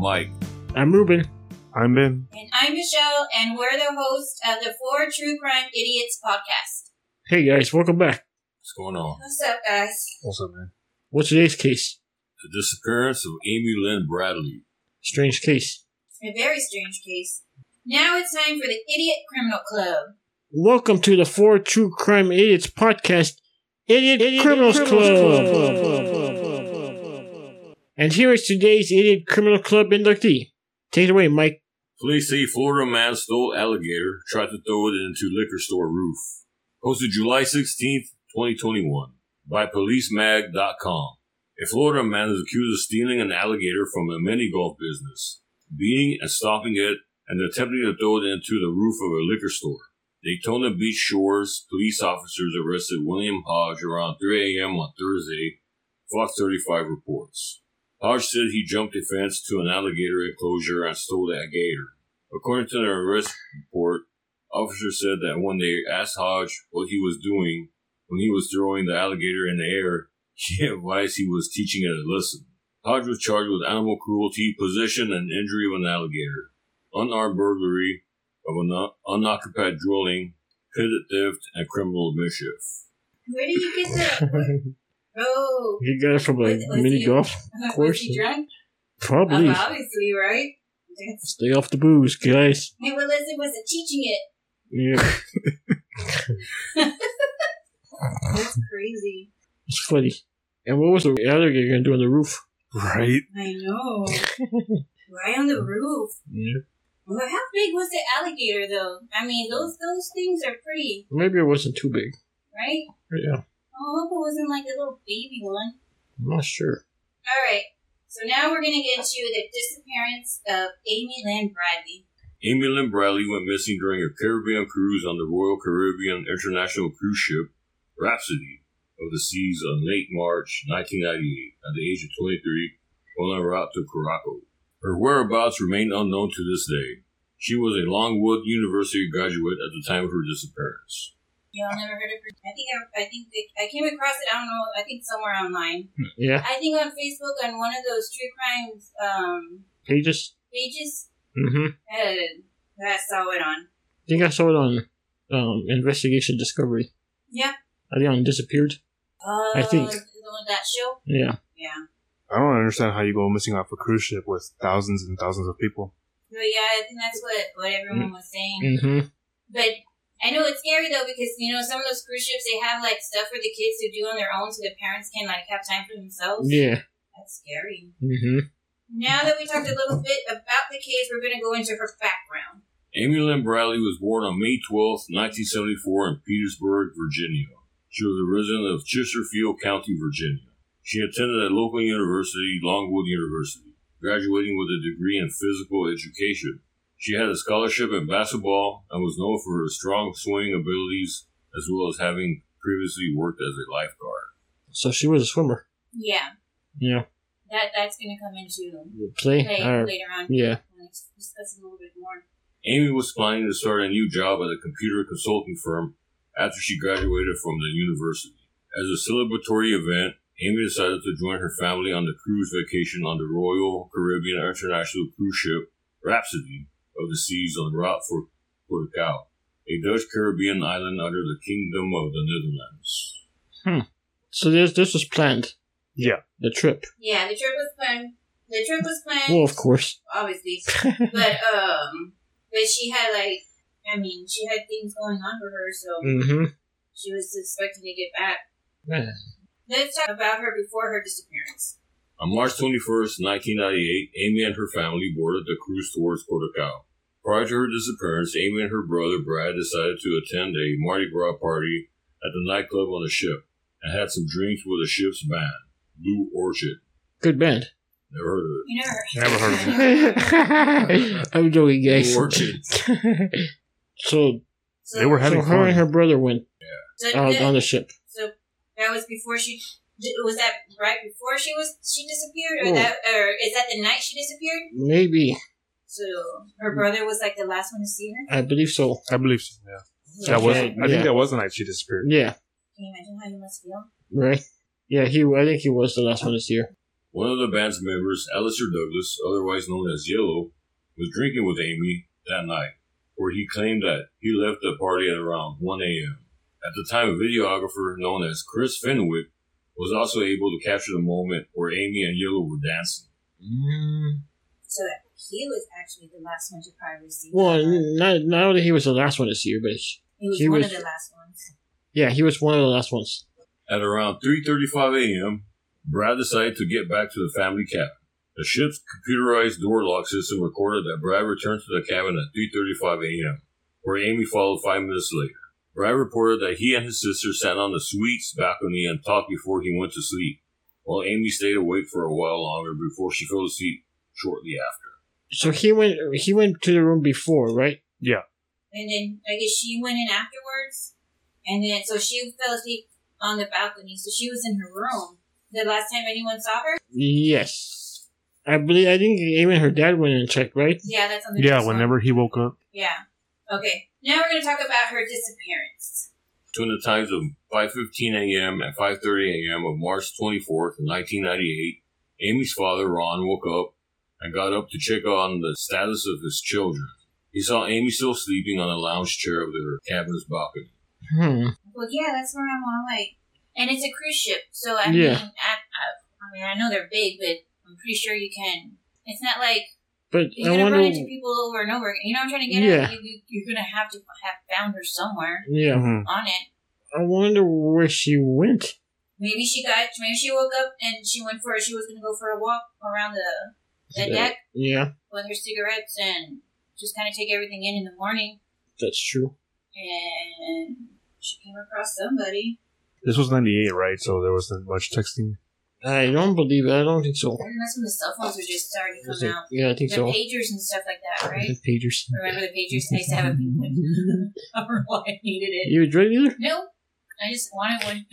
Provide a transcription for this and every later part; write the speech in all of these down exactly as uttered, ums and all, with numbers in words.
Mike. I'm Ruben. I'm Ben. And I'm Michelle, and we're the hosts of the Four True Crime Idiots podcast. Hey guys, welcome back. What's going on? What's up, guys? What's up, man? What's today's case? The disappearance of Amy Lynn Bradley. Strange case. A very strange case. Now it's time for the Idiot Criminal Club. Welcome to the Four True Crime Idiots podcast, Idiot, Idiot Criminals, Criminals Club. Club. And here is today's Idiot Criminal Club inductee. Take it away, Mike. Police say Florida man stole alligator, tried to throw it into liquor store roof. Posted July sixteenth, twenty twenty-one by police mag dot com. A Florida man is accused of stealing an alligator from a mini golf business, beating and stomping it, and attempting to throw it into the roof of a liquor store. Daytona Beach Shores police officers arrested William Hodge around three a.m. on Thursday, Fox thirty-five reports. Hodge said he jumped a fence to an alligator enclosure and stole the gator. According to the arrest report, officers said that when they asked Hodge what he was doing when he was throwing the alligator in the air, he advised he was teaching it a lesson. Hodge was charged with animal cruelty, possession, and injury of an alligator, unarmed burglary of an un- unoccupied dwelling, petty theft, and criminal mischief. Where did you get that? Oh. You got it from a Was- was mini he- golf Was course? he drunk? Probably. Oh, obviously, right? That's... Stay off the booze, guys. Hey, well, listen, wasn't teaching it. Yeah, That's crazy. it's funny. And what was the alligator going to do on the roof? Right? I know. Right on the roof. Yeah. Well, how big was the alligator, though? I mean, those those things are pretty, Maybe it wasn't too big. right? Yeah, Oh, I hope it wasn't like a little baby one. I'm not sure. All right. So now we're going to get into the disappearance of Amy Lynn Bradley. Amy Lynn Bradley went missing during a Caribbean cruise on the Royal Caribbean International cruise ship Rhapsody of the Seas on late March nineteen ninety-eight at the age of twenty-three while en route to Curaçao. Her whereabouts remain unknown to this day. She was a Longwood University graduate at the time of her disappearance. Y'all never heard of her? I think I, I think they, I came across it. I don't know. I think somewhere online. Yeah, I think on Facebook on one of those true crime um, pages. pages. Mm-hmm. Uh, I saw it on. I think I saw it on um, Investigation Discovery. Yeah. I think on Disappeared. Uh, I think. the one that show. Yeah. Yeah. I don't understand how you go missing off a cruise ship with thousands and thousands of people. But yeah, I think that's what what everyone was saying. Mm-hmm. But I know it's scary though because you know some of those cruise ships they have like stuff for the kids to do on their own so the parents can like have time for themselves. Yeah. That's scary. Mm-hmm. Now that we talked a little bit about the case, we're going to go into her background. Amy Lynn Bradley was born on May twelfth, nineteen seventy-four in Petersburg, Virginia. She was a resident of Chesterfield County, Virginia. She attended a local university, Longwood University, graduating with a degree in physical education. She had a scholarship in basketball and was known for her strong swimming abilities as well as having previously worked as a lifeguard. So she was a swimmer. Yeah, Yeah. that that's going to come into Play? play Or- later on. yeah. We'll discuss a little bit more. Amy was planning to start a new job at a computer consulting firm after she graduated from the university. As a celebratory event, Amy decided to join her family on the cruise vacation on the Royal Caribbean International cruise ship Rhapsody of the Seas en route for Curaçao, a Dutch Caribbean island under the Kingdom of the Netherlands. Hmm. So this this was planned. Yeah. The trip. Yeah, the trip was planned. The trip was planned. Well, of course. Obviously, but um, but she had like, I mean, she had things going on for her, so Mm-hmm. she was expecting to get back. Yeah. Let's talk about her before her disappearance. On March twenty-first, nineteen ninety-eight, Amy and her family boarded the cruise towards Curaçao. Prior to her disappearance, Amy and her brother Brad decided to attend a Mardi Gras party at the nightclub on the ship and had some drinks with the ship's band, Blue Orchid. Good band. Never heard of it. You never. Never heard of it. I'm joking, guys. Blue Orchid. so, So, They were so having her fun. and her brother went so, out that, on the ship. so that was before she. Was that right before she was she disappeared, or Oh. that, or is that the night she disappeared? Maybe. So her brother was like the last one to see her. I believe so. I believe so, yeah. Yeah. That was, Okay, I yeah. think that was the night she disappeared. Yeah. Can you imagine how you must feel? Right. Yeah, he. I think he was the last one this year. One of the band's members, Alistair Douglas, otherwise known as Yellow, was drinking with Amy that night, where he claimed that he left the party at around one a.m. At the time, a videographer known as Chris Fenwick was also able to capture the moment where Amy and Yellow were dancing. Mm. So he was actually the last one to probably see. Well, that. not not only he was the last one to see her, but He was he one was- of the last ones. yeah, he was one of the last ones. At around three thirty-five a.m., Brad decided to get back to the family cabin. The ship's computerized door lock system recorded that Brad returned to the cabin at three thirty-five a.m., where Amy followed five minutes later. Brad reported that he and his sister sat on the suite's balcony and talked before he went to sleep, while Amy stayed awake for a while longer before she fell asleep shortly after. So he went he went to the room before, right? Yeah. And then I guess she went in afterwards. And then, so she fell asleep on the balcony. So she was in her room. The last time anyone saw her? Yes. I believe I think even her dad went and checked, right? Yeah, that's on the Yeah, next one. whenever he woke up. Yeah. Okay. Now we're going to talk about her disappearance. Between the times of five fifteen a.m. and five thirty a.m. of March twenty-fourth, nineteen ninety-eight, Amy's father, Ron, woke up and got up to check on the status of his children. He saw Amy still sleeping on a lounge chair of their cabin's balcony. Hmm. Well, yeah, that's where I'm all like, and it's a cruise ship, so I Yeah. mean, I, I, I mean, I know they're big, but I'm pretty sure you can. It's not like But you're I gonna wonder. run into people over and over. You know what I'm trying to get Yeah. at? You, you, you're gonna have to have found her somewhere Yeah, Mhm. on it. I wonder where she went. Maybe she got. Maybe she woke up and she went for. She was gonna go for a walk around the the deck Yeah, with her cigarettes and just kind of take everything in in the morning. that's true. And she came across somebody. This was ninety-eight, right? So there wasn't much texting. I don't believe it. I don't think so. I think that's when the cell phones were just starting to Was come it- out. Yeah, I think The so. pagers and stuff like that, right? The pagers. Remember the pagers? I used to have a pink one. I don't know why I needed it. You a drug dealer? No, I just wanted one.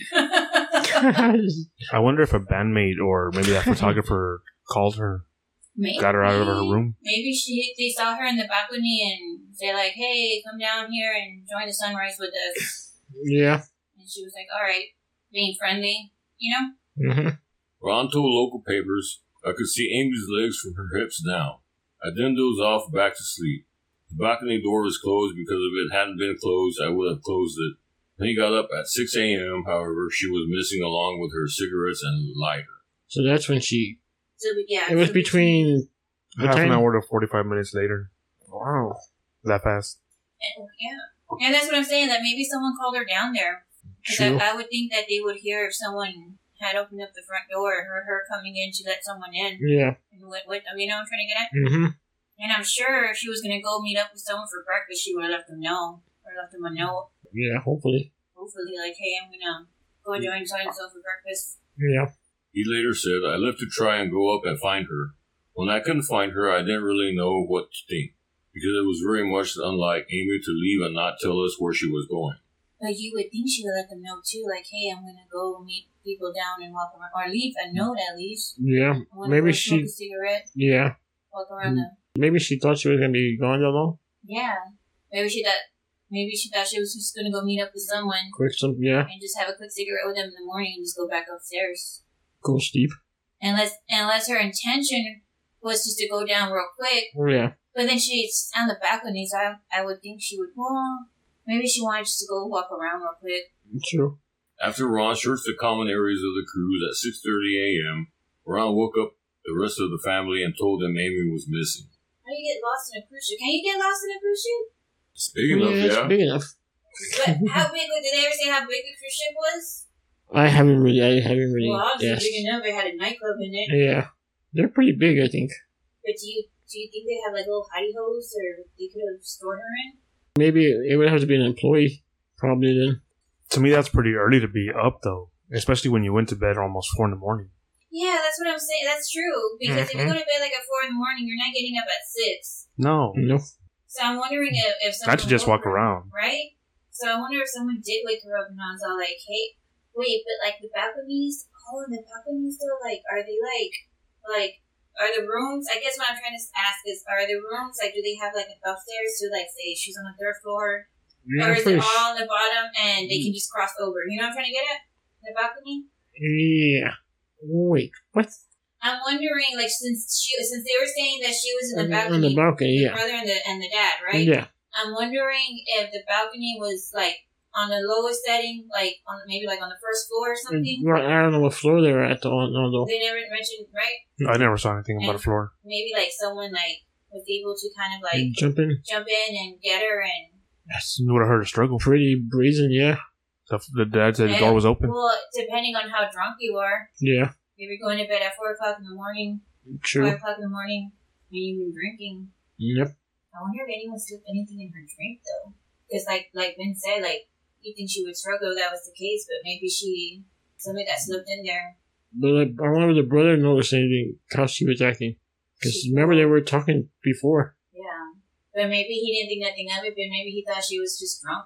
I wonder if a bandmate or maybe that photographer called her, Maybe, got her out of her room. Maybe she they saw her in the balcony and they're like, "Hey, come down here and join the sunrise with us." Yeah. And she was like, "All right," being friendly, you know. Mm-hmm. Ron told local papers, "I could see Amy's legs from her hips down. I then dozed off back to sleep. The balcony door was closed because if it hadn't been closed, I would have closed it. Then he got up at six a.m., however, she was missing along with her cigarettes and lighter." So that's when she. So yeah, It was so between. the Half an time- hour to forty-five minutes later. Wow. That fast. and- yeah, and that's what I'm saying. That maybe someone called her down there. 'Cause True. I, I would think that they would hear if someone had opened up the front door, or her coming in to let someone in. Yeah. And what, what, you know what I'm trying to get at? Mm-hmm. And I'm sure if she was going to go meet up with someone for breakfast, she would have let them know. Or left them a note. Yeah, hopefully. Hopefully, like, hey, I'm going to go join so-and-so for breakfast. Yeah. He later said, "I left to try and go up and find her. When I couldn't find her, I didn't really know what to think, because it was very much unlike Amy to leave and not tell us where she was going." But you would think she would let them know, too. Like, hey, I'm going to go meet people down and walk around. Or leave a note, at least. Yeah. I wanna Maybe go smoke she. a cigarette, Yeah. walk around the... Maybe she thought she was gonna be gone that long. Yeah. Maybe she thought... Maybe she thought she was just going to go meet up with someone Quick, some. Yeah. and just have a quick cigarette with them in the morning and just go back upstairs. Cool, Steve. Unless unless her intention was just to go down real quick. Oh yeah. But then she's on the balcony, so I, I would think she would, well, maybe she wanted just to go walk around real quick. True. After Ron searched the common areas of the cruise at six thirty a.m., Ron woke up the rest of the family and told them Amy was missing. How do you get lost in a cruise ship? Can you get lost in a cruise ship? It's big enough, yeah, it's yeah? big enough. But how big, did they ever say how big the cruise ship was? I haven't really. I haven't really. Well, obviously yes. big enough. It had a nightclub in it. Yeah. They're pretty big, I think. But do you do you think they have like little hidey holes or they could have stored her in? Maybe it would have to be an employee. Probably then. To me, that's pretty early to be up, though. Especially when you went to bed almost four in the morning. Yeah, that's what I'm saying. That's true. Because if you Mhm. go to bed like at four in the morning, you're not getting up at six. No. No. So I'm wondering if, if someone Not to just woke walk her, around. right? So I wonder if someone did wake her up and I was all like, hey, wait, but like the balconies, oh, and the balconies though, like, are they like, like, are the rooms, I guess what I'm trying to ask is, are the rooms, like, do they have like upstairs to like say she's on the third floor? Yeah, or is pretty it sh- all on the bottom and they can just cross over? You know what I'm trying to get at? The balcony? Yeah. Wait. What? I'm wondering, like, since she, since they were saying that she was in the balcony, On the balcony, the yeah. brother and the and the dad, right? Yeah. I'm wondering if the balcony was like on the lowest setting, like on maybe like on the first floor or something. Well, I don't know what floor they were at, though. No, though. They never mentioned, right? I never saw anything about a floor. Maybe like someone like was able to kind of like Jump in. jump in and get her and. Yes, you would have heard a struggle. Pretty brazen, yeah. The, the dad said the Yeah, door was open. Well, depending on how drunk you are, Yeah. if you're going to bed at four o'clock in the morning, True. five o'clock in the morning, and you've been drinking. Yep. I wonder if anyone slipped anything in her drink though, because like like Vin said, like you think she would struggle. That was the case, but maybe she something got slipped in there. But like, I wonder if the brother noticed anything, how she was acting. Because remember, they were talking before. Yeah, but maybe he didn't think nothing of it. But maybe he thought she was just drunk.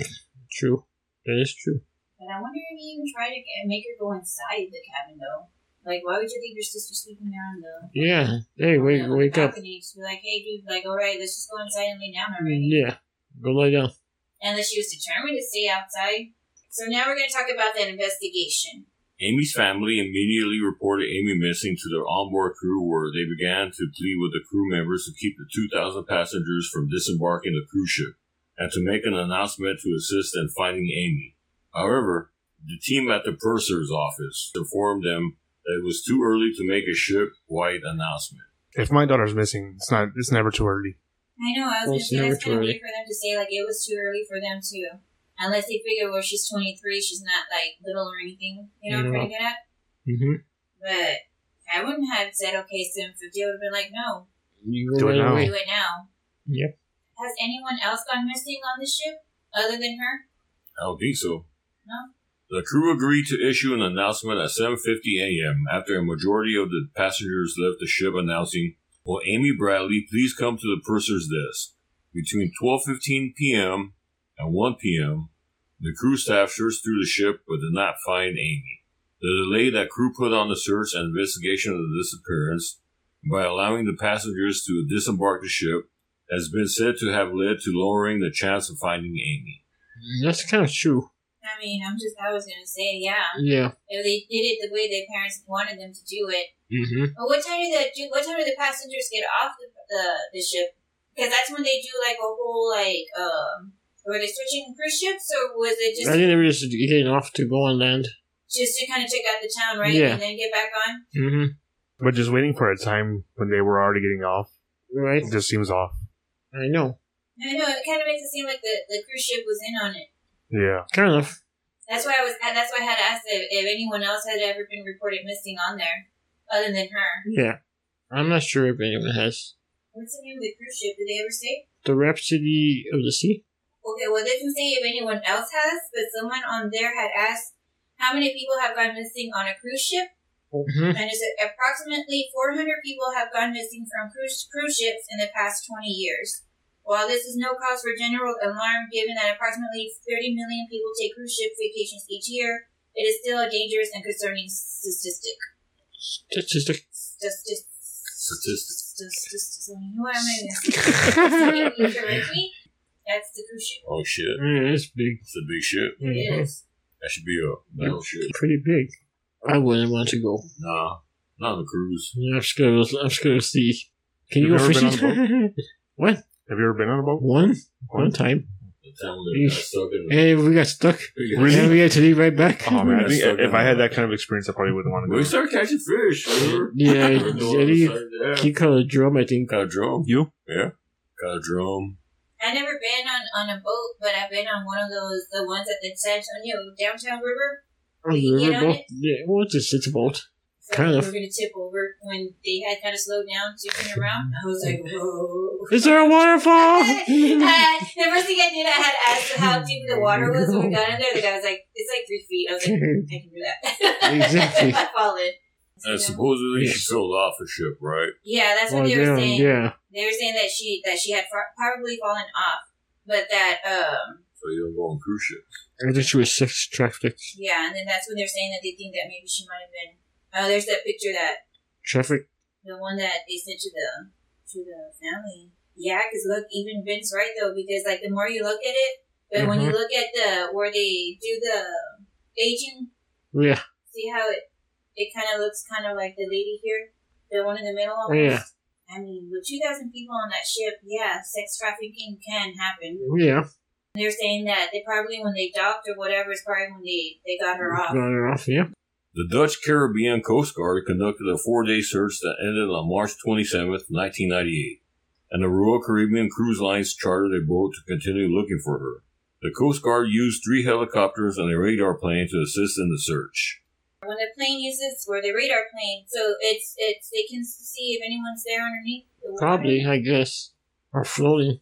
True. That is true. But I wonder if he even tried to get, make her go inside the cabin though. Like, why would you leave your sister sleeping there on the? Yeah. Hey, wake, on the wake up. balcony? Just be like, hey, dude, like, all right, let's just go inside and lay down already. Yeah. Go lie down. Unless she was determined to stay outside. So now we're going to talk about that investigation. Amy's family immediately reported Amy missing to their onboard crew, where they began to plead with the crew members to keep the two thousand passengers from disembarking the cruise ship and to make an announcement to assist in finding Amy. However, the team at the purser's office informed them that it was too early to make a ship-wide announcement. If my daughter's missing, it's not. It's never too early. I know, I was Well, going to it's say never that's too kind of early. weird for them to say, like, it was too early for them to. Unless they figure, well, she's twenty-three, she's not, like, little or anything. You know what I'm trying to get at? Mm-hmm. But I wouldn't have said, okay, seven fifty. I would have been like, no, You go Do it right now. away. do it now. Yep. Has anyone else gone missing on the ship other than her? I don't think so. No? The crew agreed to issue an announcement at seven fifty a.m. after a majority of the passengers left the ship, announcing, "Will Amy Bradley please come to the purser's desk?" Between twelve fifteen p.m. and one p.m., the crew staff searched through the ship but did not find Amy. The delay that crew put on the search and investigation of the disappearance by allowing the passengers to disembark the ship has been said to have led to lowering the chance of finding Amy. That's kind of true. I mean, I'm just, I was going to say, yeah. Yeah. If they did it the way their parents wanted them to do it. Mm-hmm. But what time did the, what time did the passengers get off the, the, the ship? Because that's when they do, like, a whole, like, um, were they switching cruise ships, or was it just I think they were just getting off to go on land. just to kind of check out the town, right? Yeah. And then get back on? Mm-hmm. But just waiting for a time when they were already getting off, Right? it just seems off. I know. I know, it kind of makes it seem like the, the cruise ship was in on it. Yeah. Kind of. That's why I was, that's why I had asked if, if anyone else had ever been reported missing on there, other than her. Yeah. I'm not sure if anyone has. What's the name of the cruise ship? Did they ever say? The Rhapsody of the Sea? Okay, well, it doesn't say if anyone else has, but someone on there had asked how many people have gone missing on a cruise ship, Mm-hmm. and it said approximately four hundred people have gone missing from cruise, cruise ships in the past twenty years. While this is no cause for general alarm, given that approximately thirty million people take cruise ship vacations each year, it is still a dangerous and concerning statistic. Statistic. Statistic. Statistics. Statistic. You know what I mean? You correct me? That's the cruise ship. Oh shit. Yeah, it's big. It's a big ship. It Mhm. is. That should be a battleship. Pretty big. I wouldn't want to go. Nah, not on a cruise. Yeah, I'm scared. Of, I'm scared of sea. Can you Have go you ever fishing? been What? Have you ever been on a boat? One? One time. The time when they got stuck in the And we got stuck. Really? And we had to leave right back. Oh man, I That's think so if good. I had that kind of experience, I probably wouldn't want to We go. started catching fish. Remember? Yeah, We're doing Eddie, the side- yeah. he called a drum, I think. Got a drum. You? Yeah. Got a drum. I've never been on, on a boat, but I've been on one of those, the ones at the San Antonio downtown river. On You the get on riverboat? it? Yeah, well, it's just it's a boat. So Kind we of. were going to tip over when they had kind of slowed down, tipping around. I was like, whoa. Is there a waterfall? Uh, the first thing I did, I had asked how deep the water was when we got in there. The guy was like, it's like three feet. I was like, I can do that. Exactly. I followed. And supposedly Yes. she filled off the ship, right? Yeah, that's Oh, what they were damn, saying. yeah. They were saying that she that she had far- probably fallen off, but that um So you don't go on cruise ships. I think she was sex trafficked. yeah, and then that's when they're saying that they think that maybe she might have been. Oh, there's that picture that Traffic? the one that they sent to the to the family. Yeah, because look, even Vince right though, because like the more you look at it, but when you Mhm. look at the where they do the aging, Yeah. see how it it kind of looks kind of like the lady here, the one in the middle almost. Yeah. I mean, with two thousand people on that ship, yeah, sex trafficking can happen. Yeah. They're saying that they probably, when they docked or whatever, is probably when they, they got her off. Got her off, yeah. The Dutch Caribbean Coast Guard conducted a four-day search that ended on March twenty-seventh, nineteen ninety-eight, and the Royal Caribbean Cruise Lines chartered a boat to continue looking for her. The Coast Guard used three helicopters and a radar plane to assist in the search. When the plane uses, or the radar plane, so it's, it's they can see if anyone's there underneath the water? Probably, I guess. Or floating.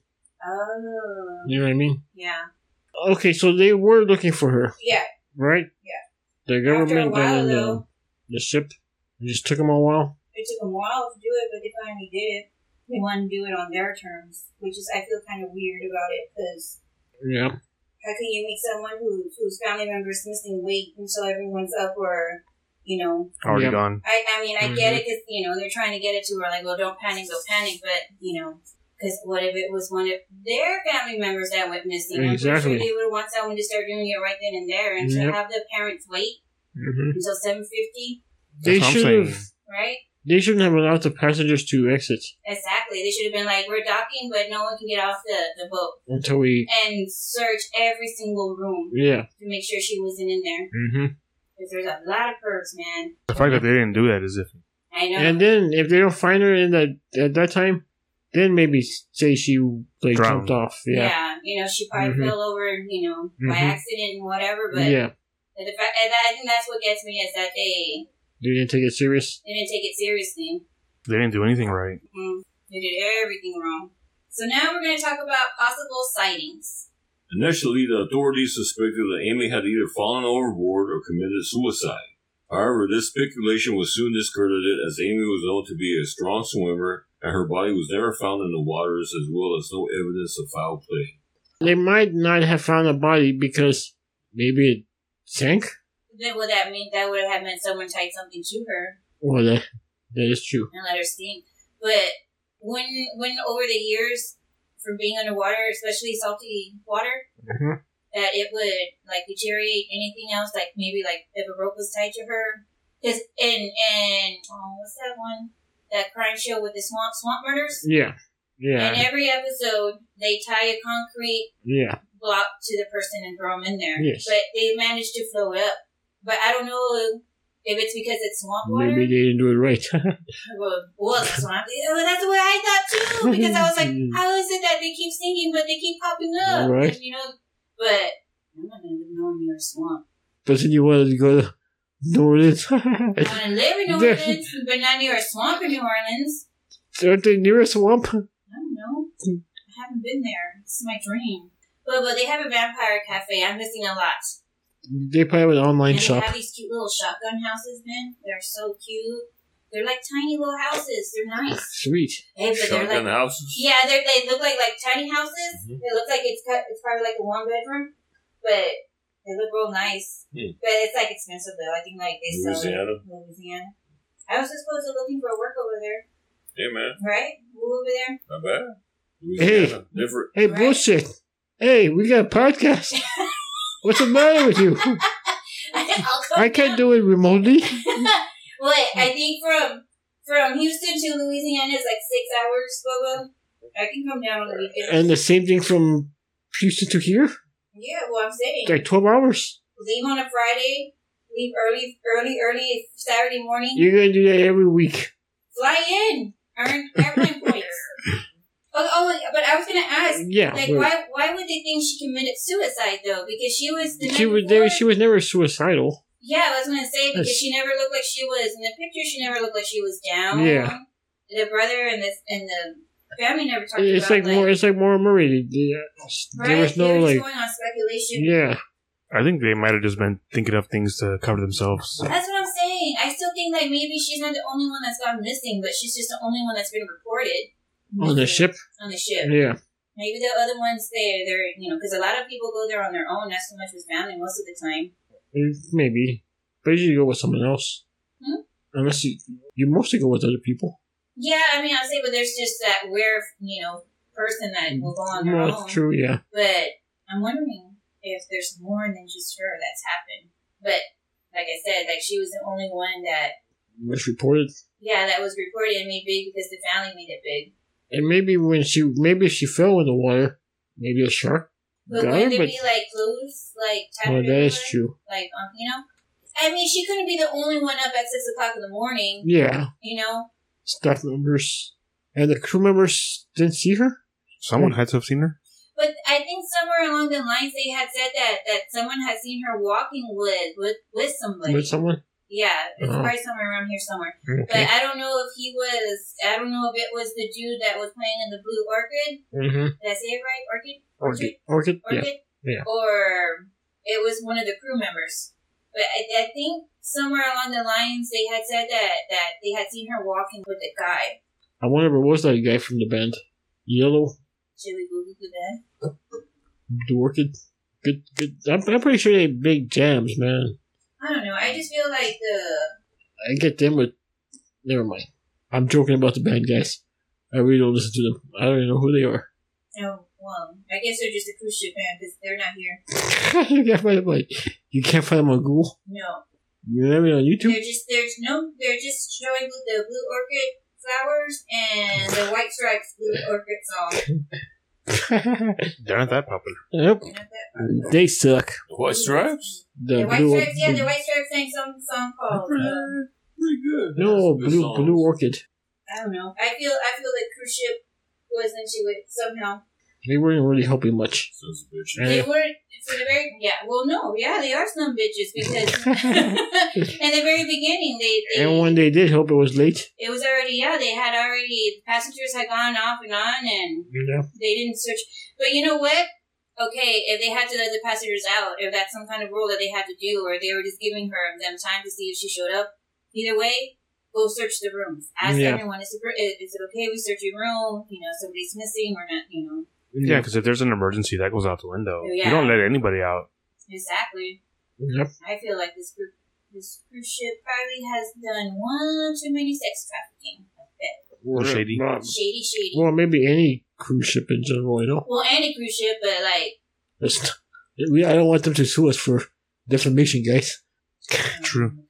Oh. You know what I mean? Yeah. Okay, so they were looking for her, Yeah. right? Yeah. The government After a while, and though, the, the ship. It just took them a while. it took them a while to do it, but they finally did it. They wanted to do it on their terms, which is, I feel kind of weird about it, because Yeah. how can you make someone who, whose family members missing wait until everyone's up or, you know... Already Yep. gone. I, I mean, I get Mhm. it because, you know, they're trying to get it to her, like, well, don't panic, don't panic, but, you know, because what if it was one of their family members that went missing? I'm pretty Exactly. sure they would want someone to start doing it right then and there, and Yep. to have the parents wait hmm until seven fifty, They That's what I'm should saying. have. right? They shouldn't have allowed the passengers to exit Exactly. They should have been like, we're docking, but no one can get off the, the boat. until we. And search every single room Yeah. to make sure she wasn't in there. hmm Because there's a lot of perks, man. The fact that they didn't do that is if I know. And then if they don't find her in that at that time, then maybe say she like Drowned. jumped off. yeah. Yeah. You know, she probably Mhm. fell over, you know, by Mhm. accident and whatever, but Yeah. the fact, and I think that's what gets me is that they, They didn't take it serious. they didn't take it seriously. they didn't do anything right. Mm, they did everything wrong. So now we're going to talk about possible sightings. Initially, the authorities suspected that Amy had either fallen overboard or committed suicide. However, this speculation was soon discredited as Amy was known to be a strong swimmer and her body was never found in the waters, as well as no evidence of foul play. They might not have found a body because maybe it sank. Then would that mean that would have meant someone tied something to her Well, that that is true. and let her sink? But when when over the years from being underwater, especially salty water, Mhm. that it would like deteriorate anything else, like maybe like if a rope was tied to her. Because in and oh, what's that one? That crime show with the swamp swamp murders. Yeah. In Yeah. every episode, they tie a concrete Yeah. block to the person and throw them in there. Yes. But they managed to float up. But I don't know if it's because it's swamp water. Maybe they didn't do it right. Well, well, swamp. Well, that's what I thought too. Because I was like, how is it that they keep sinking but they keep popping up? Right. And, you know, but I'm not gonna live nowhere near a swamp. But then you wanted to go to New Orleans. I want to live in New Orleans, but not near a swamp in New Orleans. Aren't they near a swamp? I don't know. I haven't been there. This is my dream. But but they have a vampire cafe. I'm missing a lot. They probably have an online And shop. they have these cute little shotgun houses, man. They're so cute. They're like tiny little houses. They're nice. Sweet. Hey, but they're Shotgun like houses? yeah, they they look like like tiny houses. Mhm. They look like it's cut. It's probably like a one bedroom, but they look real nice. Hmm. But it's like expensive though. I think like they sell Louisiana? it in Louisiana. I was just supposed to looking for work over there, Hey, man. right? Move over there. Not bad. Louisiana. Different. Hey, Right. bullshit. Hey, we got a podcast. What's the matter with you? I'll come I can't down. do it remotely. What I think from from Houston to Louisiana is like six hours, Bobo. I can come down on the weekend. And the same thing from Houston to here? Yeah, well, I'm saying Like twelve hours? leave on a Friday, leave early, early, early Saturday morning. You're going to do that every week. Fly in, earn airplane points. Oh, oh, but I was gonna ask, Yeah. like, but why why would they think she committed suicide though? Because she was the she night was before- there. She was never suicidal. Yeah, I was gonna say because Yes. she never looked like she was in the picture. She never looked like she was down. Yeah. The brother and the and the family never talked It's about like more. It's like Maura Murray. There right? was no They were just like. going on speculation. Yeah. I think they might have just been thinking of things to cover themselves. That's what I'm saying. I still think like maybe she's not the only one that's gone missing, but she's just the only one that's been reported On the missing ship. On the ship. Yeah. Maybe the other ones they they're you know because a lot of people go there on their own. Not so much with family most of the time. Maybe. But you should go with someone else. Hmm? Unless you, you mostly go with other people. Yeah, I mean I'll say, but there's just that rare you know person that will go on their Well, own. true, yeah. But I'm wondering if there's more than just her that's happened. But like I said, like she was the only one that was reported. Yeah, that was reported and made big because the family made it big. And maybe when she, maybe if she fell in the water, maybe a shark. But got wouldn't her, there but- be like clues, like Oh, tattered that is everywhere? true. Like, um, you know, I mean, she couldn't be the only one up at six o'clock in the morning. Yeah, You know, staff members and the crew members didn't see her. Someone had to have seen her. but I think somewhere along the lines they had said that that someone had seen her walking with with with somebody. With someone. Yeah, it's Oh. probably somewhere around here somewhere. But Okay. I don't know if he was. I don't know if it was the dude that was playing in the Blue Orchid. Mm-hmm. Did I say it right? Orchid. Orchid. Orchid. Yeah. Orchid? Yeah. Or it was one of the crew members. But I, I think somewhere along the lines they had said that, that they had seen her walking with a guy. I wonder if it was that guy from the band. Yellow. Should we Google that? The Orchid. Good. Good. I'm, I'm pretty sure they big jams, man. I don't know. I just feel like the... I get them with. Never mind. I'm joking about the band, guys. I really don't listen to them. I don't even know who they are. Oh, well, I guess they're just a cruise ship band because they're not here. you can't find them. Like, you can't find them on Google. No. You have it on YouTube. They're just, there's no, they're just showing the Blue Orchid flowers and the White Stripes Blue Orchid song. They're not that popular. Yep. Not that They suck. The White Stripes? The, The White blue, Stripes, yeah, blue- the White Stripes sang some song called. Pretty, Um, pretty good. No, That's good blue songs. blue orchid. I don't know. I feel, I feel like cruise ship was into it somehow. They weren't really helping much. Sons of bitches. Yeah. They weren't for the very yeah. Well, no, yeah, they are some bitches because in the very beginning they, they And when they did help, it was late. it was already yeah they had already passengers had gone off and on and Yeah. they didn't search. But you know what? Okay, if they had to let the passengers out, if that's some kind of rule that they had to do, or they were just giving her them time to see if she showed up, either way, go search the rooms. Ask Yeah. everyone, is it, is it okay we search your room? You know, somebody's missing or not, you know. Yeah, because if there's an emergency, that goes out the window. Yeah. You don't let anybody out. Exactly. Yep. I feel like this group, this cruise ship probably has done one too many sex trafficking. I bet. Well, Shady. Well, Shady, shady. well, maybe any cruise ship in general, you know. Well, any cruise ship, but like, It's, we, I don't want them to sue us for defamation, guys. True.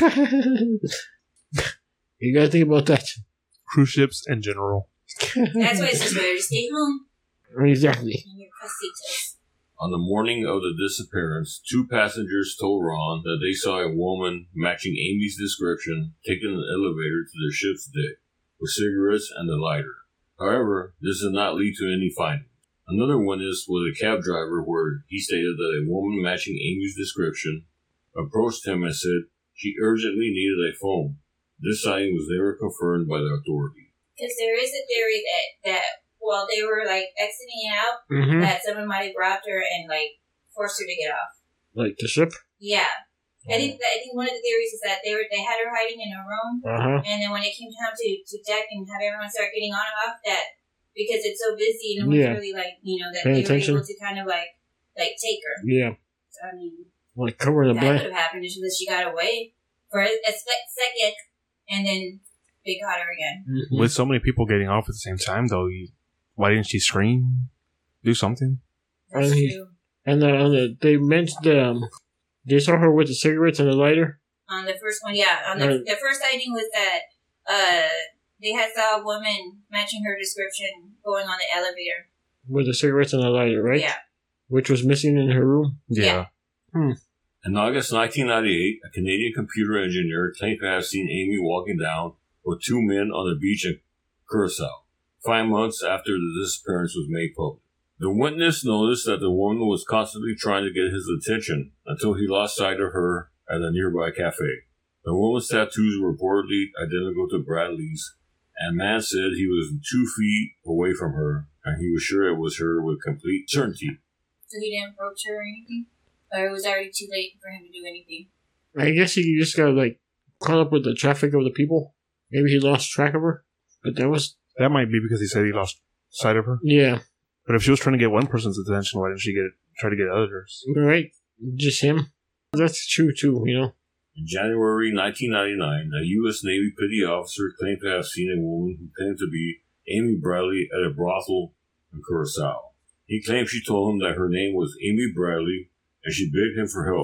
You gotta think about that. Cruise ships in general. that's why it's just better to stay home Exactly. in your casitas. On the morning of the disappearance, two passengers told Ron that they saw a woman matching Amy's description taking an elevator to the ship's deck with cigarettes and a lighter. However, this did not lead to any findings. Another witness was a cab driver where he stated that a woman matching Amy's description approached him and said she urgently needed a phone. This sighting was never confirmed by the authority. Because there is a theory that, that while they were like exiting out, Mm-hmm. that someone might have robbed her and like forced her to get off. Like the ship. Yeah. I think I think one of the theories is that they were they had her hiding in a room, Uh huh. and then when it came time to, to deck and have everyone start getting on and off, that because it's so busy, no one's Yeah. really like you know that Paying they were attention. able to kind of like like take her. Yeah. So, I mean, Like covering the that could blind. have happened just because she got away for a, a sec- second, and then they got her again. Mhm. With so many people getting off at the same time, though, you, why didn't she scream? Do something? That's And he- true. And uh, on the, they mentioned um, they saw her with the cigarettes and the lighter. On the first one, yeah. On the Right. the first sighting was that uh they had saw a woman matching her description going on the elevator. With the cigarettes and the lighter, right? Yeah. Which was missing in her room. Yeah. Yeah. In August nineteen ninety-eight, a Canadian computer engineer claimed to have seen Amy walking down with two men on the beach in Curacao, five months after the disappearance was made public. The witness noticed that the woman was constantly trying to get his attention until he lost sight of her at a nearby cafe. The woman's tattoos were reportedly identical to Bradley's, and man said he was two feet away from her, and he was sure it was her with complete certainty. So he didn't approach her or anything? Or it was already too late for him to do anything? I guess he just got like caught up with the traffic of the people. Maybe he lost track of her. But that was That might be because he said he lost sight of her. yeah, But if she was trying to get one person's attention, why didn't she get try to get others? right. Just him. That's true too. You know. In January nineteen ninety-nine, a U S Navy petty officer claimed to have seen a woman who claimed to be Amy Bradley at a brothel in Curacao. He claimed she told him that her name was Amy Bradley and she begged him for help.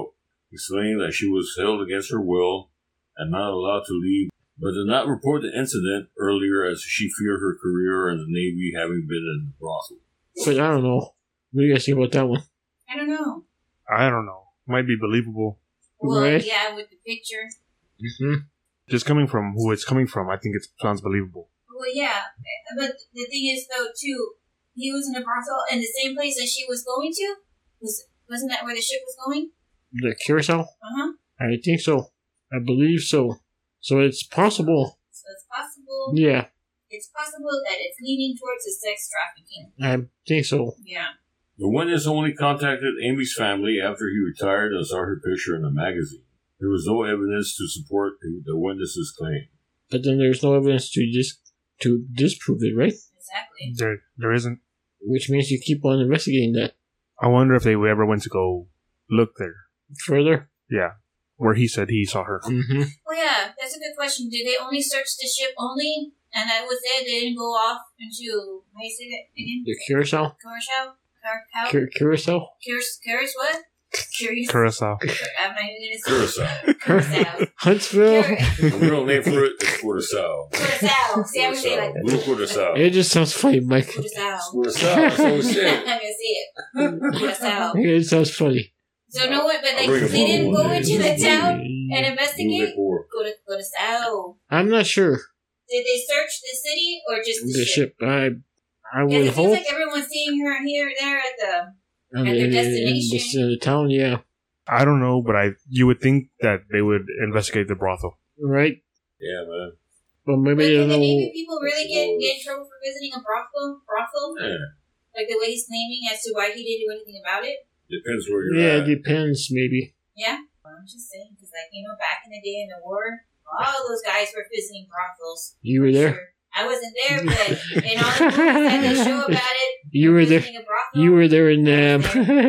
explaining that she was held against her will and not allowed to leave, but did not report the incident earlier as she feared her career in the Navy, having been in the brothel. But I don't know. What do you guys think about that one? I don't know. I don't know. Might be believable. Well, Right. yeah, with the picture. Mm-hmm. Just coming from who it's coming from, I think it sounds believable. Well, yeah, but the thing is, though, too, he was in a brothel in the same place that she was going to. Was wasn't that where the ship was going? The Curacao? Uh huh. I think so. I believe so. So it's possible. So it's possible. Yeah, It's possible that it's leaning towards the sex trafficking. I think so. Yeah. The witness only contacted Amy's family after he retired and saw her picture in a magazine. There was no evidence to support the witness's claim. But then there's no evidence to dis- to disprove it, right? Exactly. There, there isn't. Which means you keep on investigating that I wonder if they ever went to go look there. further. Yeah, where he said he saw her. Mm-hmm. Well, yeah, that's a good question. Did they only search the ship only? And that was it? They didn't go off into, how do you say that again? The Curacao? Curacao? Car- cow? Cur- Curacao? Curious? Curious what? Curious? Curacao. I'm not even going to say Curacao. Curacao. Huntsville? The real name for it is Curacao. Curacao. See, I'm going to say like Blue Curacao. It just sounds funny, Mike. Curacao. Curacao. That's what we I'm said. going to say it. Curacao. It sounds funny. So no one, but like, I'll bring a they didn't bottle go one into day. the town and Blue investigate? Liquor. Go to, go to Sao. I'm not sure. Did they search the city or just the, The ship? ship, I I Because would it seems hope. like everyone's seeing her here or there at the... in, at their in- in destination. the, in the town, yeah. I don't know, but I you would think that they would investigate the brothel. Right? Yeah, man. But maybe But they can don't the know. Navy people really get, get in trouble for visiting a brothel? Brothel? Yeah. Like the way he's claiming as to why he didn't do anything about it? Depends where you're Yeah, at. it depends, maybe. Yeah. I'm just saying, because, like, you know, back in the day in the war, all those guys were visiting brothels. You were there? Sure. I wasn't there, but in all the movies that they show about it, You were there. visiting a brothel, You were there in I um,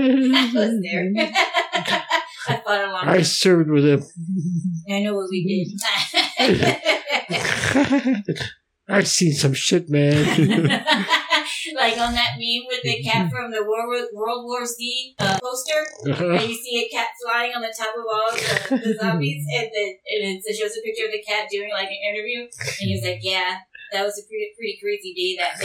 was there. I fought along. I served with him. I know what we did. I've seen some shit, man. Like on that meme with the cat from the World, World War Z uh, poster, and you see a cat flying on the top of all the, the zombies, and, the, and it shows a picture of the cat doing like an interview, and he's like, yeah, that was a pretty, pretty crazy day that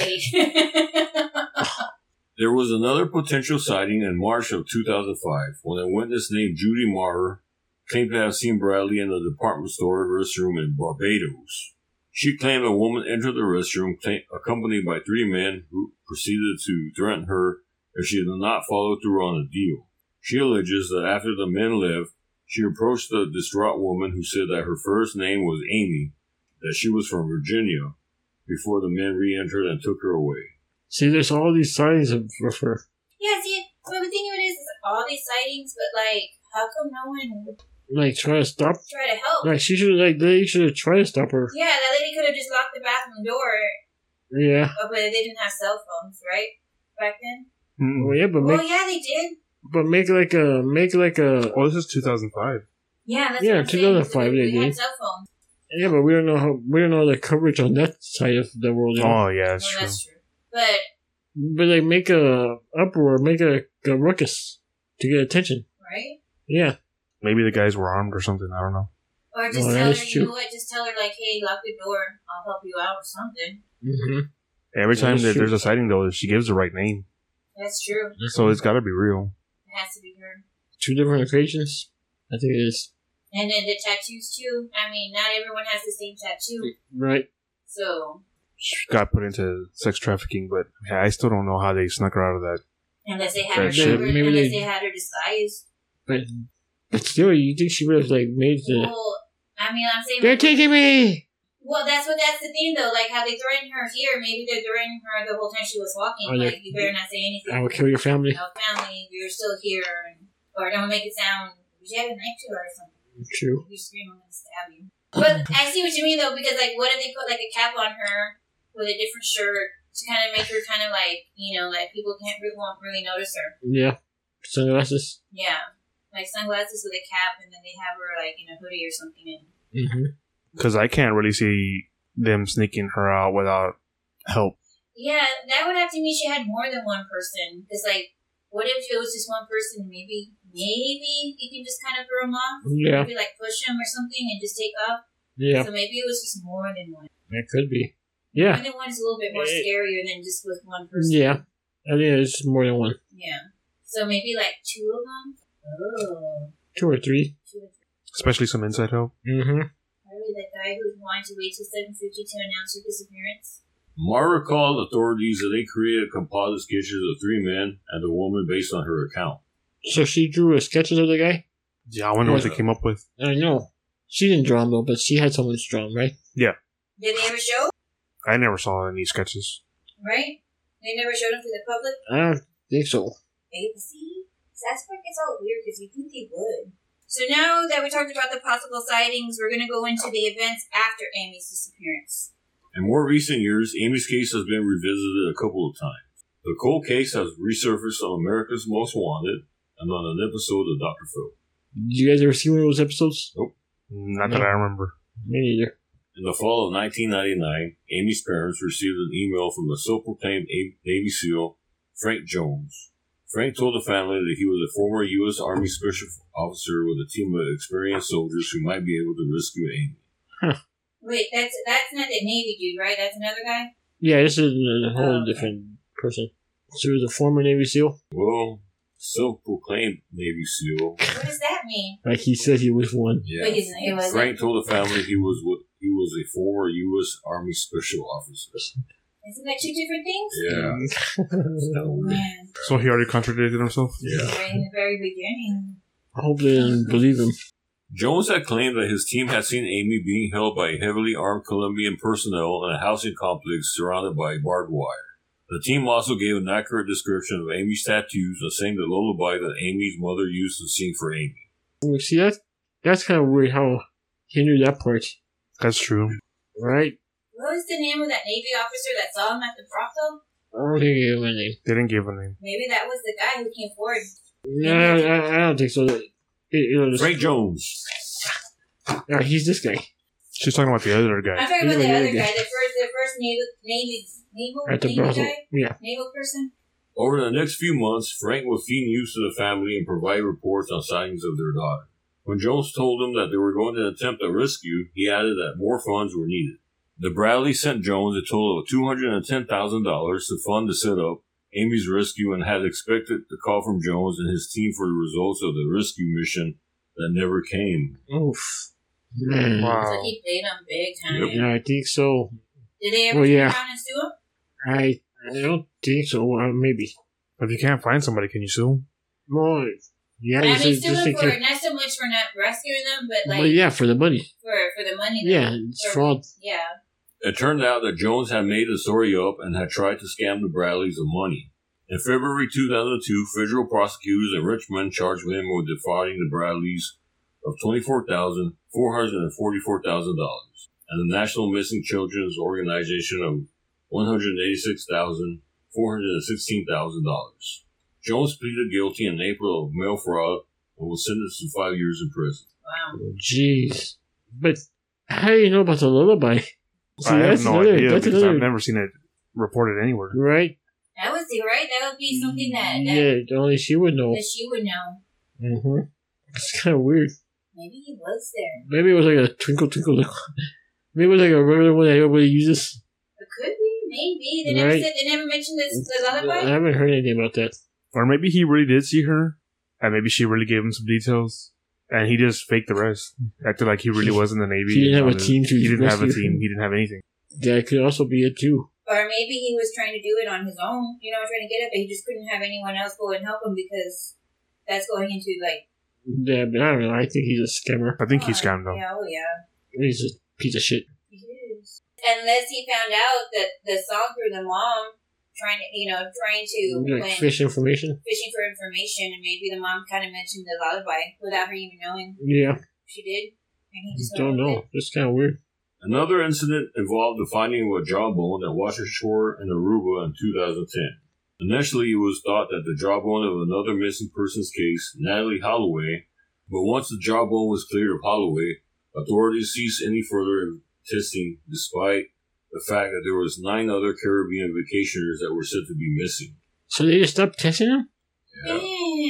day. There was another potential sighting in March of two thousand five when a witness named Judy Maher claimed to have seen Bradley in the department store restroom in Barbados. She claimed a woman entered the restroom cl- accompanied by three men who proceeded to threaten her if she did not follow through on a deal. She alleges that after the men left, she approached the distraught woman who said that her first name was Amy, that she was from Virginia, before the men re-entered and took her away. See, there's all these signs of of her. Yeah, see, well, the thing of it is, is all these sightings, but like, how come no one would Like, try to stop. try to help? Like, she should, like, they should have tried to stop her. Yeah, that lady could have just locked the bathroom door, Yeah. oh, but they didn't have cell phones, right? Back then? Mm-mm. Well, yeah, but Well, make, yeah, they did. but make like a, make like a, Oh, this is two thousand five. Yeah, that's Yeah, what I'm saying. two thousand five They, they they had did. cell phones. yeah, but we don't know how, we don't know the coverage on that side of the world. You know? Oh, yeah, that's Well, true. that's true. But, But like, make a uproar, make a, a ruckus to get attention. right? Yeah. Maybe the guys were armed or something. I don't know. Or just Well, tell that her, is you true. know what, just tell her, like, hey, lock the door. I'll help you out or something. Mm-hmm. Every time That's that true. there's a sighting, though, she gives the right name. That's true. So it's got to be real. It has to be her. Two different occasions. I think it is. And then the tattoos, too. I mean, not everyone has the same tattoo. Right. So, She got put into sex trafficking, but yeah, I still don't know how they snuck her out of that. unless they had That her shit. covered, Maybe unless they- they had her disguised. But, but still, you think she would have like made the? Well, I mean, I'm saying... They're taking me. Well, that's what that's the thing, though. Like, how they threatened her here, maybe they're threatening her the whole time she was walking. Or they- Like, you better not say anything. I will kill your family. No family, you're still here. And, or don't make it sound, she had a knife to her or something. True. If you scream, I'm going to stab you. But I see what you mean, though, because, like, what if they put, like, a cap on her with a different shirt to kind of make her kind of, like, you know, like, people can't really, won't really notice her. Yeah. Sunglasses. Yeah. Like, sunglasses with a cap, and then they have her, like, in a hoodie or something. And Mm-hmm. Because I can't really see them sneaking her out without help. yeah, that would have to mean she had more than one person. Because, like, what if it was just one person and maybe maybe you can just kind of throw him off. Yeah. Maybe like push him or something and just take off. Yeah. So maybe it was just more than one. It could be. Yeah. More than one is a little bit more It- scarier than just with one person. Yeah. I think it's more than one. Yeah. So maybe like two of them. Oh. Two or three. Two or three. Especially some inside help. Mm-hmm. Probably that guy who wanted to wait till seven fifty to announce her disappearance. Mara called authorities that they created composite sketches of three men and the woman based on her account. So she drew a sketches of the guy? Yeah, I wonder what they came up with. I know. She didn't draw him though, but she had someone draw him, right? Yeah. Did they ever show? I never saw any sketches. Right? They never showed them to the public? I don't think so. Hey, see? That's where it gets all weird because you think they would. So now that we talked about the possible sightings, we're going to go into the events after Amy's disappearance. In more recent years, Amy's case has been revisited a couple of times. The cold case has resurfaced on America's Most Wanted and on an episode of Doctor Phil. Did you guys ever see one of those episodes? Not No. that I remember. Me neither. In the fall of nineteen ninety-nine, Amy's parents received an email from the self-proclaimed A- Navy SEAL, Frank Jones. Frank told the family that he was a former U S Army Special Officer with a team of experienced soldiers who might be able to rescue Amy. Wait, that's that's not the Navy dude, right? That's another guy? Yeah, this is a whole Oh, okay. different person. So he was a former Navy SEAL? Well, self-proclaimed Navy SEAL. What does that mean? Like he said he was one. Yeah. But he's, it was Frank told the family he was what he was a former U S Army Special Officer. Isn't that two different things? Yeah. Oh, man. So he already contradicted himself? Yeah. Right in the very beginning. I hope they didn't believe him. Jones had claimed that his team had seen Amy being held by heavily armed Colombian personnel in a housing complex surrounded by barbed wire. The team also gave an accurate description of Amy's tattoos and sang the lullaby that Amy's mother used to sing for Amy. Well, see, that, that's kind of weird how he knew that part, That's true. right? What was the name of that Navy officer that saw him at the brothel? I don't think he gave him a name. They didn't give a name. Maybe that was the guy who came forward. No, I, I, I don't think so. It, you know, this- Frank Jones. uh, he's this guy. She's talking about the other I'm guy. talking about the Yeah, other yeah, guy, the first, the first Navy, Navy, naval, At the Navy brothel. guy, Yeah. naval person. Over the next few months, Frank would feed news to the family and provide reports on sightings of their daughter. When Jones told them that they were going to attempt a rescue, he added that more funds were needed. The Bradley sent Jones a total of two hundred ten thousand dollars to fund the setup, Amy's rescue, and had expected the call from Jones and his team for the results of the rescue mission that never came. Oof. Man. Wow. So he played him big time. Yep. Yeah, I think so. Did they ever Well, turn yeah. around and sue him? I, I don't think so. Uh, maybe. If you can't find somebody, can you sue? Well, yeah, I just, mean, just sue him in for case. not so much for not rescuing them, but like Well, yeah, for the money. for for the money. Yeah, that- it's for- fraud. Yeah. It turned out that Jones had made the story up and had tried to scam the Bradleys of money. In February two thousand two, federal prosecutors in Richmond charged him with defrauding the Bradleys of twenty-four thousand four hundred forty-four thousand dollars and the National Missing Children's Organization of one hundred eighty-six thousand four hundred sixteen thousand dollars. Jones pleaded guilty in April of mail fraud and was sentenced to five years in prison. Wow. Jeez. But how do you know about the lullaby? See, I have that's no another, idea that's because another, I've never seen it reported anywhere. right? That was the right. That would be something that that, Yeah, only she would know. that she would know. Mm-hmm. It's kind of weird. Maybe he was there. Maybe it was like a twinkle, twinkle, little. Maybe it was like a regular one that everybody uses. It could be. Maybe they never Right. said. They never mentioned this the I lullaby. haven't heard anything about that. Or maybe he really did see her, and maybe she really gave him some details, and he just faked the rest. Acted like he really was in the Navy. He didn't have a and team to He didn't have a rescue team. him. He didn't have anything. That could also be it too. Or maybe he was trying to do it on his own. You know, trying to get it, but he just couldn't have anyone else go and help him because that's going into like. Yeah, but I don't know. I think he's a scammer. I think he oh, scammed them. Yeah. Oh yeah. He's a piece of shit. He is. Unless he found out that the song through the mom, trying to, you know, trying to Like when fish information. fishing for information, and maybe the mom kind of mentioned the lullaby without her even knowing Yeah, she did, and he just don't went with know. it. It's kind of weird. Another incident involved the finding of a jawbone at Washer Shore in Aruba in two thousand ten. Initially, it was thought that the jawbone of another missing persons case, Natalie Holloway, but once the jawbone was cleared of Holloway, authorities ceased any further testing despite the fact that there was nine other Caribbean vacationers that were said to be missing. So they just stopped testing him? Yeah. Man, I bet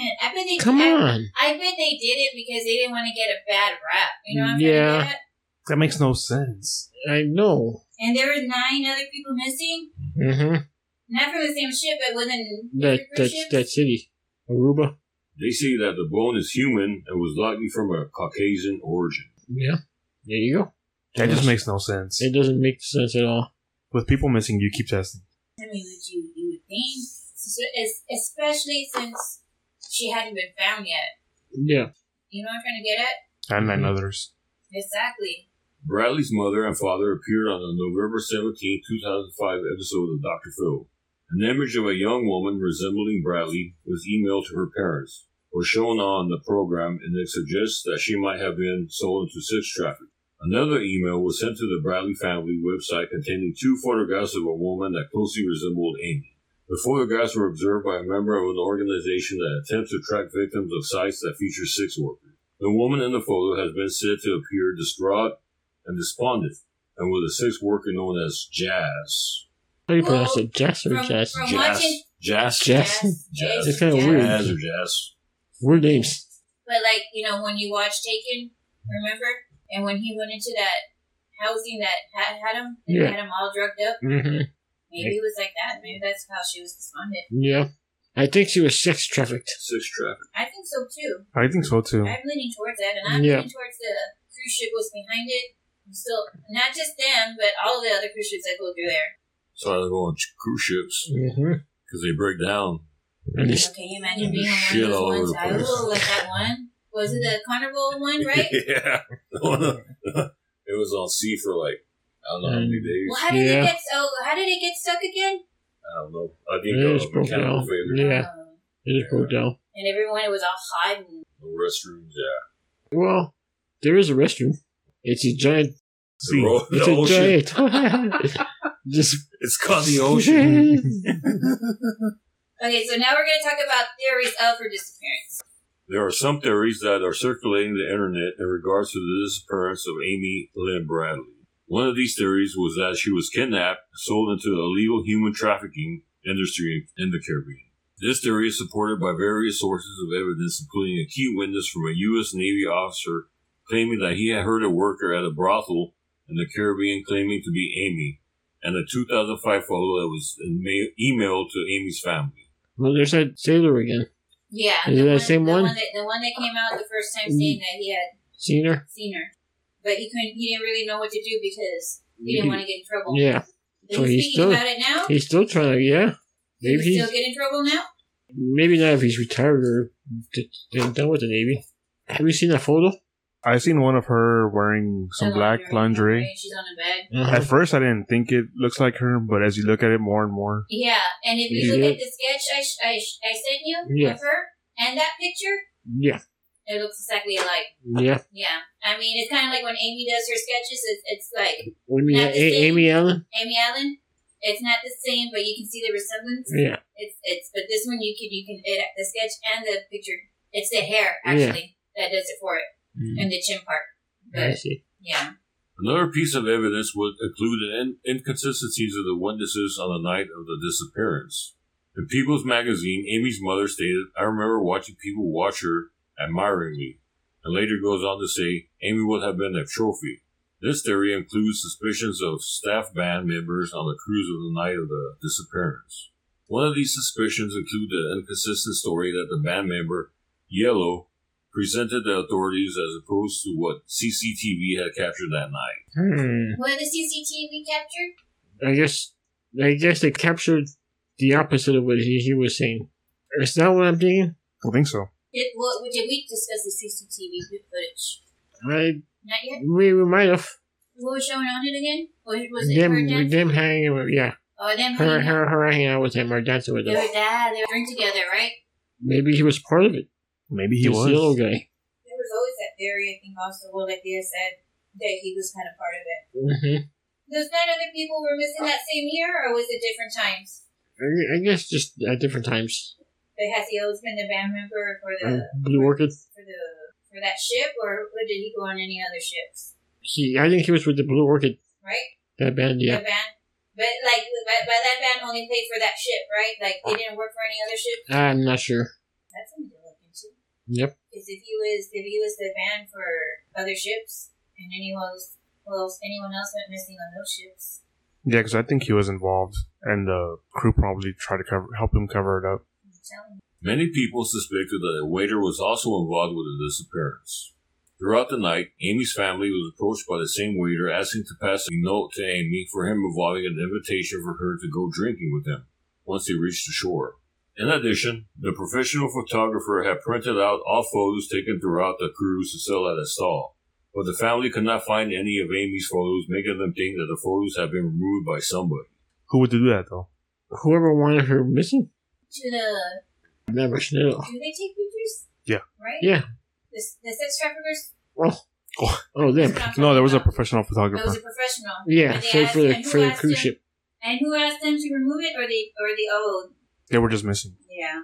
bet they Come I, on. I bet they did it because they didn't want to get a bad rap. You know what I'm Yeah. trying to get at? That makes no sense. I know. And there were nine other people missing. Mm-hmm. Not from the same ship, but within That, different that, ships. that city. Aruba. They say that the bone is human and was likely from a Caucasian origin. Yeah. There you go. That just makes no sense. It doesn't make sense at all. With people missing, you keep testing. I mean, would you, you would think, so, es- especially since she hadn't been found yet. Yeah. You know what I'm trying to get at? And nine Mhm. others. Exactly. Bradley's mother and father appeared on the November seventeenth, two thousand five episode of Doctor Phil. An image of a young woman resembling Bradley was emailed to her parents, or shown on the program, and it suggests that she might have been sold into sex trafficking. Another email was sent to the Bradley family website containing two photographs of a woman that closely resembled Amy. The photographs were observed by a member of an organization that attempts to track victims of sites that feature sex workers. The woman in the photo has been said to appear distraught and despondent, and with a sex worker known as Jazz. How do you Well, pronounce it? Jazz or from- Jazz? from- Jazz. watching- Jazz. Jazz. Jazz. It's kinda Jazz. weird. Jazz or Jazz. Weird names. But like, you know, when you watch Taken, remember? And when he went into that housing that had, had him, and Yeah. had him all drugged up, Mm-hmm. maybe it was like that. Maybe that's how she was despondent. Yeah. I think she was sex trafficked. Sex trafficking. I think so too. I think so too. I'm leaning towards that, and I'm Yeah. leaning towards the cruise ship was behind it. Still, not just them, but all the other cruise ships that go through there. So I go on ch- cruise ships Mm-hmm. because they break down. And they, Can you imagine And being on shit one of all over those the ones? I place. will like that one. Was it the Carnival one, right? yeah. It was on sea for like, I don't know how many days. Well, how did Yeah. it get so? How did it get stuck again? I don't know. I think Yeah, it's uh, broke mechanical down. failure. Yeah. Uh, it just broke down. and everyone was all hot and No restrooms, yeah. Well, there is a restroom. It's a giant. The, ro- the It's ocean. a giant. Just. It's called the ocean. okay. So now we're going to talk about theories of her disappearance. There are some theories that are circulating the internet in regards to the disappearance of Amy Lynn Bradley. One of these theories was that she was kidnapped and sold into the illegal human trafficking industry in the Caribbean. This theory is supported by various sources of evidence, including a key witness from a U S Navy officer claiming that he had heard a worker at a brothel in the Caribbean claiming to be Amy, and a two thousand five photo that was ma- emailed to Amy's family. Well, there's that sailor again. Yeah, Is the it that one, same the one? that, the one that came out the first time saying that he had Seen her? seen her, but he couldn't. He didn't really know what to do because he didn't want to get in trouble. Yeah. Is So he he's speaking still- about it now? He's still trying to, yeah. Maybe Maybe he he's, still get in trouble now? maybe not if he's retired or d- d- done with the Navy. Have you seen that photo? I seen one of her wearing some The black lingerie. right? She's on a bed. Uh-huh. At first, I didn't think it looks like her, but as you look at it more and more, Yeah, and if you Yeah. look at the sketch I, sh- I, sh- I sent you Yeah. of her and that picture, Yeah. it looks exactly alike. Yeah. Yeah, I mean it's kind of like when Amy does her sketches. It's, it's like What do you mean? Not the A- same. Amy Allen? Amy Allen. It's not the same, but you can see the resemblance. Yeah. It's it's but this one you can you can it, the sketch and the picture. It's the hair Yeah. actually that does it for it Mm, and the chin part. I But see. yeah, Another piece of evidence would include the in- inconsistencies of the witnesses on the night of the disappearance. In People's Magazine, Amy's mother stated, "I remember watching people watch her admiringly," and later goes on to say, Amy would have been a trophy. This theory includes suspicions of staff band members on the cruise of the night of the disappearance. One of these suspicions include the inconsistent story that the band member, Yellow, presented the authorities as opposed to what C C T V had captured that night. Hmm. what the C C T V captured? I guess, I guess they captured the opposite of what he, he was saying. Is that what I'm thinking? I think so. Did what did we discuss the C C T V footage? I, Not yet. we, we might have. What was showing on it again? Was, was it Them, her dancing? them hanging with, yeah. Oh, them Her, hanging out. her, her hanging out with him or dancing with They him. were that. They were drink together, right? Maybe he was part of it. Maybe he This was. yellow guy. There was always that theory, I think, also, well, like they said, that he was kind of part of it. Mm-hmm. Those nine other people were missing that same year, or was it different times? I, I guess just at different times. But has he always been the band member for the Uh, Blue Orchid. for the for that ship, or, or did he go on any other ships? He, I think he was with the Blue Orchid. Right? That band, yeah. The band, but like, but, but that band only played for that ship, right? Like they didn't work for any other ship. I'm not sure. That's something to look into. Yep. Because if he was if he was the van for other ships, and anyone else, well, anyone else went missing on those ships. Yeah, because I think he was involved, and the crew probably tried to cover, help him cover it up. I'm telling you. Many people suspected that a waiter was also involved with the disappearance. Throughout the night, Amy's family was approached by the same waiter asking to pass a note to Amy for him involving an invitation for her to go drinking with him once they reached the shore. In addition, the professional photographer had printed out all photos taken throughout the cruise to sell at a stall, but the family could not find any of Amy's photos, making them think that the photos had been removed by somebody. Who would do that, though? Whoever wanted her missing? To the... Never know. Do they take pictures? Yeah. Right? Yeah. The, the sex traffickers? Oh. Oh, oh them. That's what I'm no, talking there was a about. professional It photographer. was a professional. Yeah, And they for, asked- for the, and who for the asked cruise him- ship. And who asked them to remove it, or they, or they, oh, They were just missing. yeah.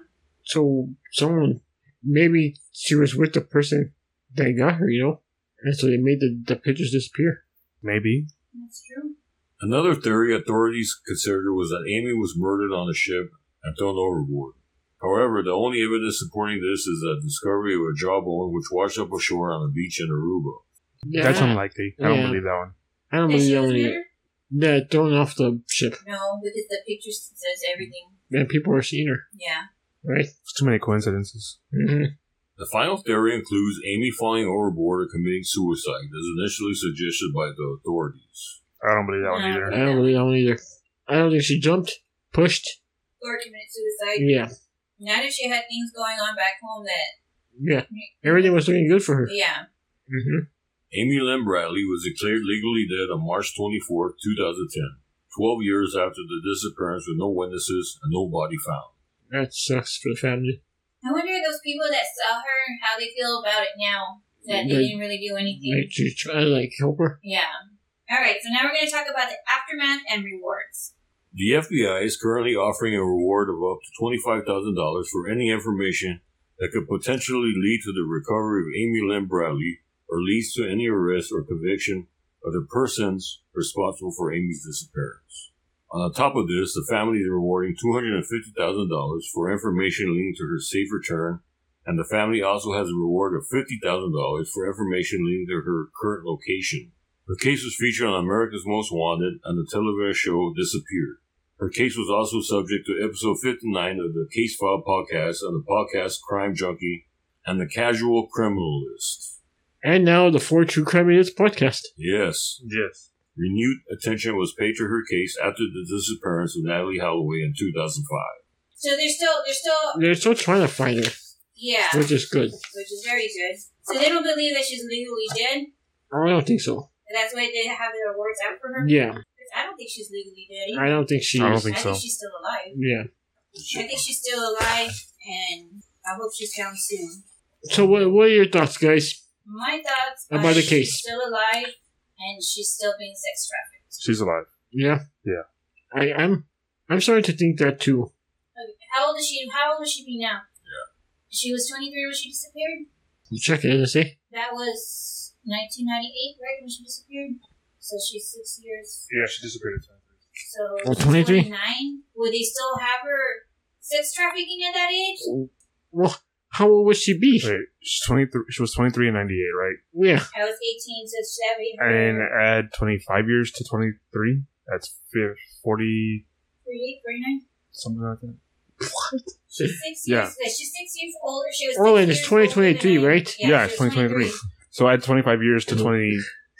So someone, maybe she was with the person that got her, you know? And so they made the, the pictures disappear. Maybe. That's true. Another theory authorities considered was that Amy was murdered on the ship and thrown overboard. However, the only evidence supporting this is the discovery of a jawbone which washed up ashore on a beach in Aruba. Yeah, That's I, unlikely. I don't yeah. believe that one. I don't That believe she that was one either. murdered? Yeah, thrown off the ship. No, because the picture says everything. And people are seeing her, Yeah. right? There's too many coincidences. Mm-hmm. The final theory includes Amy falling overboard or committing suicide, as initially suggested by the authorities. I don't believe that one No. either. I don't believe that one either. I don't think she jumped, pushed. Or committed suicide. Yeah, Not if she had things going on back home that. yeah. Everything was looking good for her. Yeah. Mm-hmm. Amy Lynn Bradley was declared legally dead on March twenty-fourth, twenty ten, twelve years after the disappearance with no witnesses and no body found. That sucks for the family. I wonder if those people that saw her, how they feel about it now. That they They- didn't really do anything. Like, to try to, like, help her. Yeah. Alright, so now we're going to talk about the aftermath and rewards. The F B I is currently offering a reward of up to twenty-five thousand dollars for any information that could potentially lead to the recovery of Amy Lynn Bradley or leads to any arrest or conviction of the persons responsible for Amy's disappearance. On top of this, the family is rewarding two hundred fifty thousand dollars for information leading to her safe return, and the family also has a reward of fifty thousand dollars for information leading to her current location. Her case was featured on America's Most Wanted and the television show Disappeared. Her case was also subject to episode fifty-nine of the Case File podcast on the podcast Crime Junkie and the Casual Criminal List. And now the Four True Crime Idiots podcast. Yes, Yes. renewed attention was paid to her case after the disappearance of Natalie Holloway in two thousand five. So they're still, they're still, They're still trying to find her, yeah, which is good. which is very good. So they don't believe that she's legally dead. I don't think so. That's why they have the rewards out for her. Yeah, I don't think she's legally dead. Either. I don't think she I don't is. think I so. think she's still alive. Yeah. I think she's still alive, and I hope she's found soon. So what, what are your thoughts, guys? My thoughts About are the she's case. still alive, and she's still being sex trafficked. She's alive. Yeah? Yeah. I, I'm I'm starting to think that too. Okay, how old is she? How old would she be now? Yeah. She was twenty-three when she disappeared. You check it, does it say? That was nineteen ninety-eight, right, when she disappeared? So she's six years. Yeah, she disappeared. So Oh, twenty-three? twenty-nine? Would they still have her sex trafficking at that age? Well, how old would she be? Wait, she's twenty-three. She was twenty-three in ninety-eight, right? Yeah. I was eighteen, so seventy. And add twenty-five years to twenty-three. That's fif- forty, forty-eight, forty-nine? something like that. What? She's six Yeah. years. She's six years older. She was. Oh, six and it's years twenty older than twenty-three, I- right? Yeah, she it's was twenty twenty-three. twenty-three. So add twenty-five years to twenty.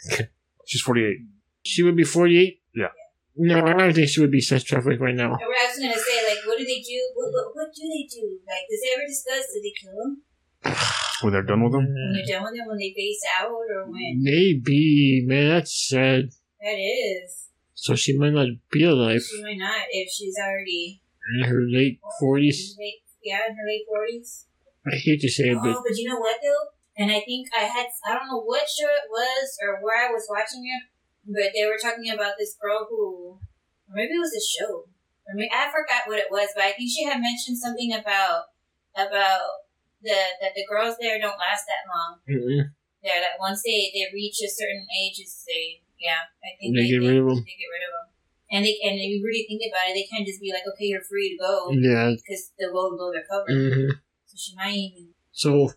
She's forty-eight. She would be forty-eight? Yeah. No, I don't think she would be sex trafficked right now. I was gonna say, like, what do they do? What, what, what do they do? Like, does they ever discuss? Do they kill them When they're done with them? when they're done with them? When they face out, or when? Maybe, man, that's sad. That is. So she might not be alive She might not if she's already in her late forties. late, yeah, in her late forties. I hate to say it, but Oh, but you know what though? And I think I had, I don't know what show it was or where I was watching it, but they were talking about this girl who, or maybe it was a show. Or maybe, I forgot what it was, but I think she had mentioned something about, about the, that the girls there don't last that long. mm-mm. Yeah, that once they, they reach a certain age, it's they, yeah, I think They get they, rid of 'em. They get rid of them. And they, and if you really think about it, they can't just be like, okay, you're free to go, Yeah. because they'll go below their cover. hmm So she might even, So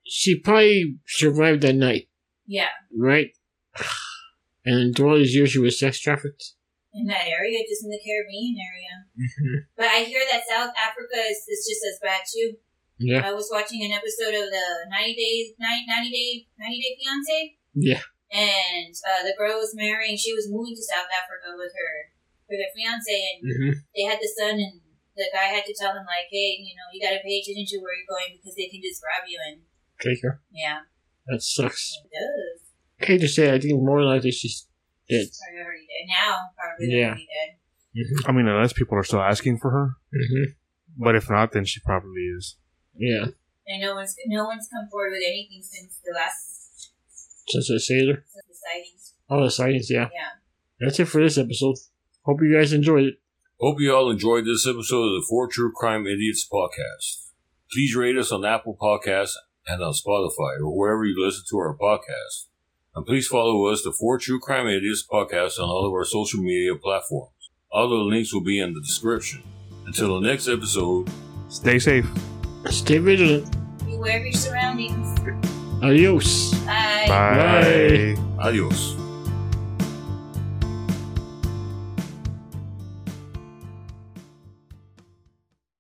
she probably survived that night, Yeah. right? And through all these years, she was sex trafficked. In that area, just in the Caribbean area. Mm-hmm. But I hear that South Africa is, is just as bad too. Yeah. I was watching an episode of the ninety days, ninety day, ninety day fiance. Yeah. And uh, the girl was marrying. She was moving to South Africa with her, with her fiance, and Mm-hmm. they had the son. And the guy had to tell him like, "Hey, you know, you got to pay attention to where you're going because they can just grab you." And Take her. yeah, That sucks. it does. I hate to say, I think more likely she's dead. Probably already dead now. Probably Yeah. already dead. Mm-hmm. I mean, unless people are still asking for her. Mm-hmm. But if not, then she probably is. Yeah. And no one's no one's come forward with anything since the last Since I sailor. since the sightings. All the sightings, yeah. Yeah. That's it for this episode. Hope you guys enjoyed it. Hope you all enjoyed this episode of the Four True Crime Idiots podcast. Please rate us on Apple Podcasts and on Spotify or wherever you listen to our podcast. And please follow us, the Four True Crime Idiots podcast, on all of our social media platforms. All of the links will be in the description. Until the next episode, Stay safe. Stay vigilant. Beware of your surroundings. Adios. Bye. Bye. Bye. adios.